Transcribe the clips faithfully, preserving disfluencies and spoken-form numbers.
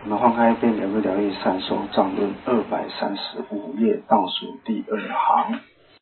我们翻开《了不了义三首藏论》二百三十五页倒数第二行。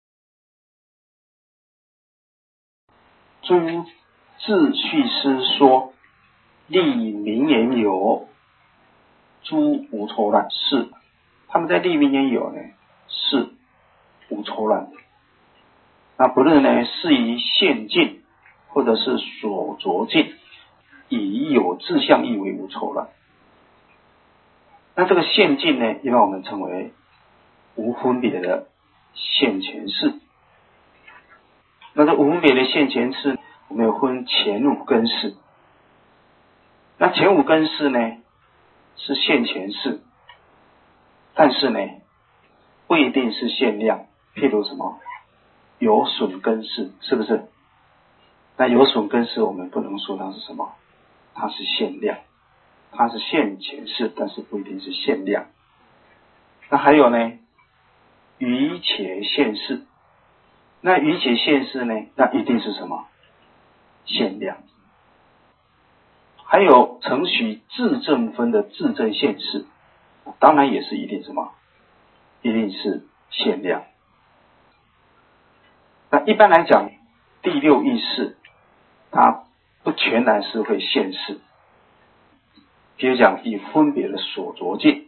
诸自序师说，立名言有，诸无错乱。是，他们在立名言有呢，是无错乱的。那不论呢是以现境或者是所着境，以有志向义为无错乱。那这个现境呢，一般我们称为无分别的现前事。那这无分别的现前事，我们有分前五根事。那前五根事呢，是现前事，但是呢，不一定是现量。譬如什么有损根事，是不是？那有损根事，我们不能说它是什么，它是现量。它是现前事，但是不一定是现量。那还有呢，余且现事。那余且现事呢，那一定是什么？现量。还有承许自证分的自证现事，当然也是一定什么？一定是现量。那一般来讲，第六意识它不全然是会现事。比如讲以分别的所着境，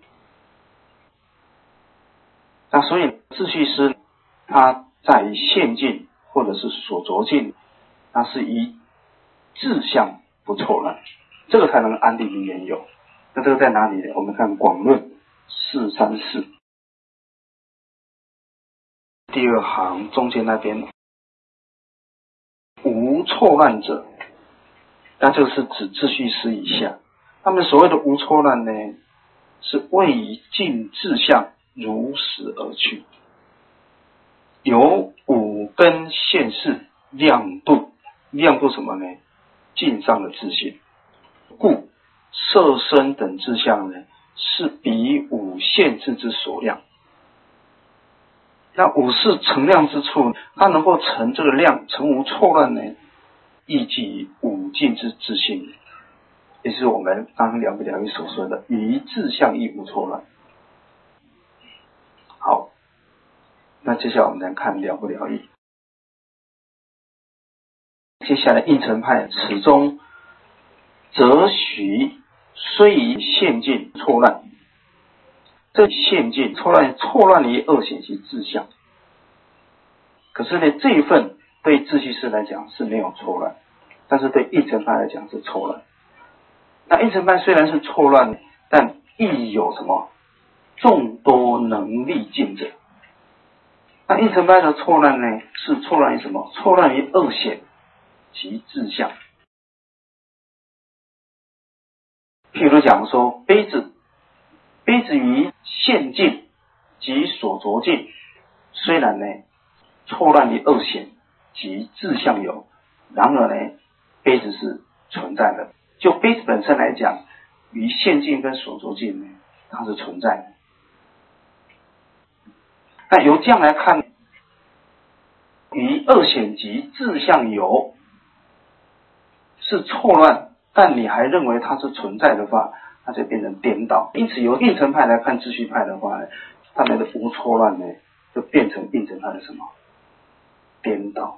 那所以自序师他在于现境或者是所着境，那是以志向不错乱，这个才能安立名言有。那这个在哪里呢？我们看广论四三四第二行中间那边，无错乱者，那这个是指自序师以下。他们所谓的无错乱呢，是为以尽志向如实而去，有五根现事量度，量度什么呢？尽上的自信。故色身等志向呢，是比五现智之所量。那五是成量之处，它能够成这个量，成无错乱呢，亦即五尽之自信。也是我们刚刚了不了义所说的于志向亦无错乱。好，那接下来我们来看了不了义。接下来应成派始终则许虽以现境错乱，这现境错乱错乱于二显及志向。可是呢，这一份对自序师来讲是没有错乱，但是对应成派来讲是错乱。那应成派虽然是错乱，但亦有什么众多能力尽者。那应成派的错乱呢，是错乱于什么？错乱于二显及志向。譬如讲说杯子，杯子于现境及所着境，虽然呢错乱于二显及志向有，然而呢杯子是存在的。就杯子本身来讲，于现境跟所着境呢，它是存在的。那由这样来看，于二显及志向有是错乱，但你还认为它是存在的话，它就变成颠倒。因此由应成派来看秩序派的话呢，他们的无错乱呢，就变成应成派的什么？颠倒。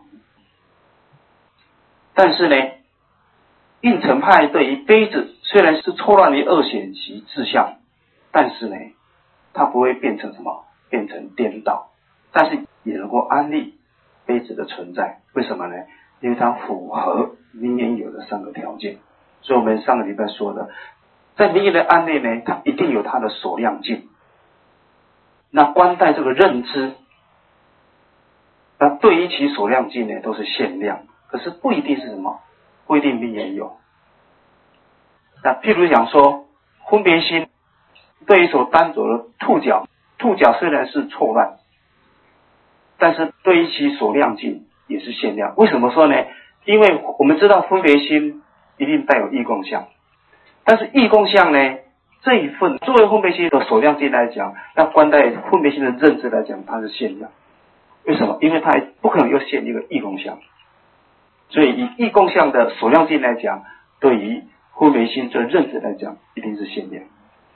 但是呢，应成派对于杯子虽然是错乱于二显及志向，但是呢，它不会变成什么？变成颠倒，但是也能够安立杯子的存在。为什么呢？因为它符合名言有的三个条件。所以我们上个礼拜说的，在名言的安立呢，它一定有它的所量境。那观待这个认知，那对于其所量境呢，都是限量，可是不一定是什么？不一定名言有。那譬如讲说分别心对于所单着的兔角，兔角虽然是错乱，但是对于其所量境也是限量。为什么说呢？因为我们知道分别心一定带有异共相，但是异共相呢，这一份作为分别心的所量境来讲，那观待分别心的认知来讲，它是限量。为什么？因为它不可能又现一个异共相，所以以异共相的所量境来讲，对于分别心这认知来讲，一定是限量。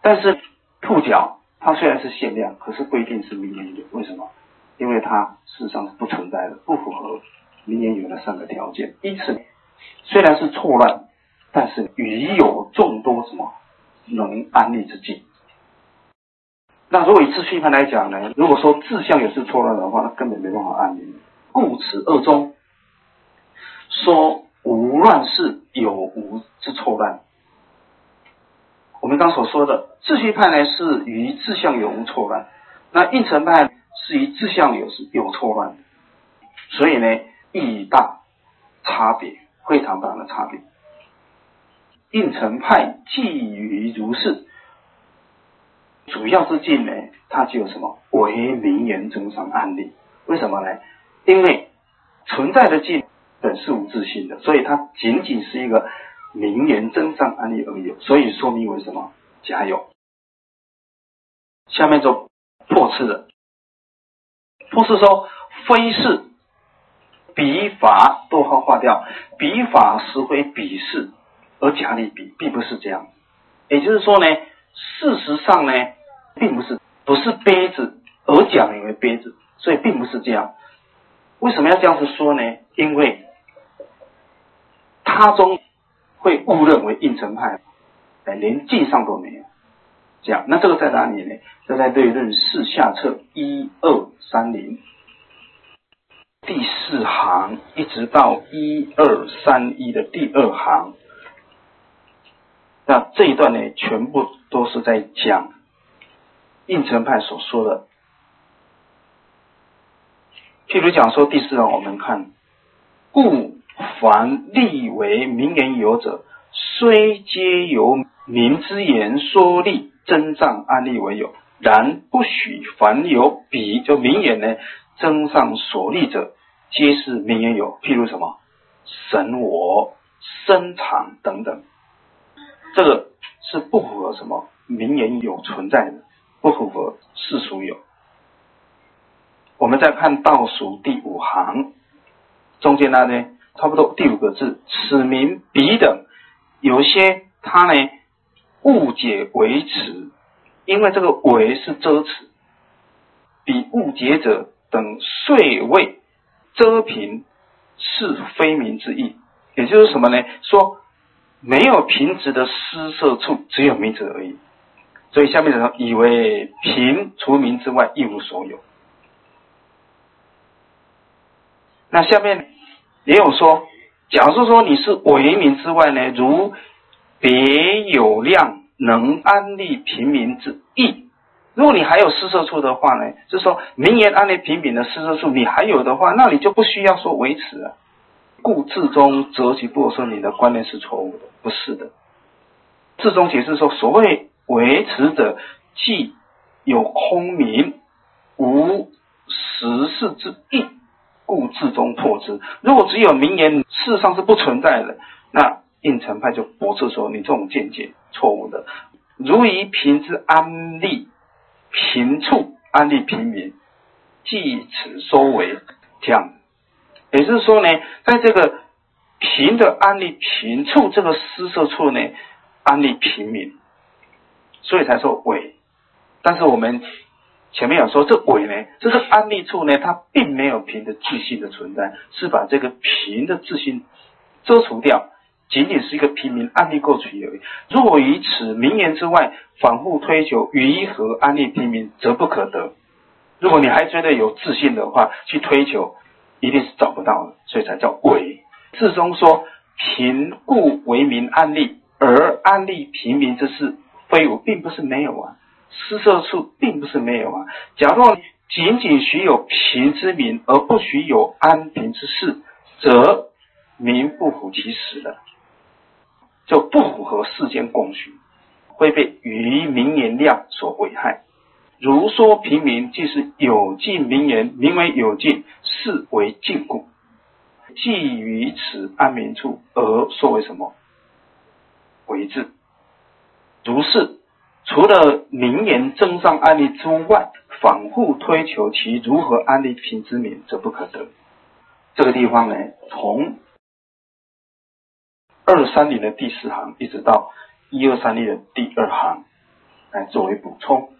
但是兔角它虽然是限量，可是不一定是明年有。为什么？因为它事实上是不存在的，不符合明年有的三个条件。因此虽然是错乱，但是语有众多什么能安立之境。那如果以秩序派来讲呢，如果说志向也是错乱的话，那根本没办法安立。故此二中说无乱世有无之错乱。我们刚所说的秩序派呢是于志向有无错乱，那应成派是于志向有是有错乱，所以呢意义大，差别非常大的差别。应成派基于如是，主要之境呢，它只有什么？为名言增上安立。为什么呢？因为存在的境本是无自性的，所以它仅仅是一个名言增上安立而已，所以说明为什么？假有。下面就破斥了。破斥说非是彼法，逗号划掉，彼法实非彼事而假立彼，并不是这样。也就是说呢，事实上呢，并不是不是杯子而假名为杯子，所以并不是这样。为什么要这样子说呢？因为他中会误认为应成派，连境上都没有。这样，那这个在哪里呢？这在对论四下册一二三零第四行一直到一二三一的第二行。那这一段呢，全部都是在讲应成派所说的。譬如讲说第四行，我们看，故凡立为名言有者，虽皆由民之言说立，增上安立为有，然不许凡有彼就名言呢增上所立者，皆是名言有。譬如什么神我、身长等等，这个是不符合什么名言有存在的，不符合世俗有。我们再看倒数第五行，中间那呢，差不多第五个字，此名彼等，有些他呢误解为此，因为这个为是遮此，彼误解者等遂谓遮平是非名之意。也就是什么呢？说没有平直的施设处，只有名字而已。所以下面的人以为平除名之外一无所有。那下面也有说，假如说你是为名之外呢，如别有量能安立平民之意。如果你还有施设处的话呢，就是说名言安立平民的施设处你还有的话，那你就不需要说维持了。故至中择其不说你的观念是错误的，不是的。至中解释说，所谓维持者，既有空名，无实事之意，故至中破之。如果只有名言，事实上是不存在的，那应成派就驳斥说你这种见解错误的。如以平之安立平处，安立平民，即此收为这样。也就是说呢，在这个平的安立平处这个施设处呢，安立平民，所以才说伪。但是我们前面有说，这伪呢，这个安立处呢，它并没有平的自性的存在，是把这个平的自性遮除掉，仅仅是一个平民安立过去而已。如果于此名言之外反复推求于何安立平民，则不可得。如果你还觉得有自信的话，去推求一定是找不到的，所以才叫伪。至中说平故为民安立，而安立平民之事非有，并不是没有啊，施设处并不是没有啊。假若仅仅许有平之民，而不许有安平之事，则民不符其实的，就不符合世间共许，会被于名言量所危害。如说平民，即是有尽名言，名为有尽，是为禁故。既于此安民处，而说为什么？为治。如是，除了名言增上安立之外，反复推求其如何安立平之民，则不可得。这个地方呢，从二三零的第四行一直到一二三零的第二行，来作为补充。